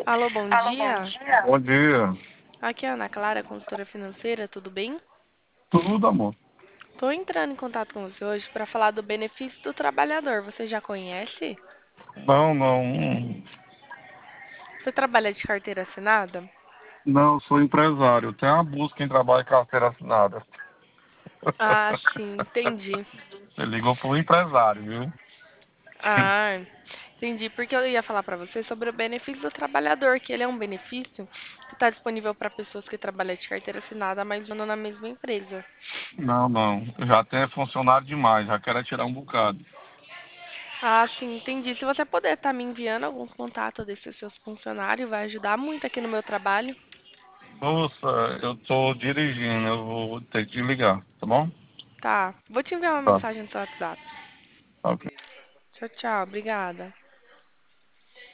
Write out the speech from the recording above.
Alô, bom dia. Bom dia. Aqui é a Ana Clara, consultora financeira, tudo bem? Tudo, amor? Estou entrando em contato com você hoje para falar do benefício do trabalhador. Você já conhece? Não, não. Você trabalha de carteira assinada? Não, eu sou empresário. Tem uma busca em trabalho e carteira assinada. Ah, sim, entendi. Você ligou para o empresário, viu? Ah, entendi. Porque eu ia falar para você sobre o benefício do trabalhador, que ele é um benefício que está disponível para pessoas que trabalham de carteira assinada, mas andam na mesma empresa. Não, não. Eu já tenho funcionário demais, já quero é tirar um bocado. Ah, sim, entendi. Se você puder estar me enviando algum contato desses seus funcionários, vai ajudar muito aqui no meu trabalho. Moça, eu tô dirigindo, eu vou ter que ligar, tá bom? Tá, vou te enviar uma Tá, mensagem no seu WhatsApp. ok. Tchau, tchau, obrigada.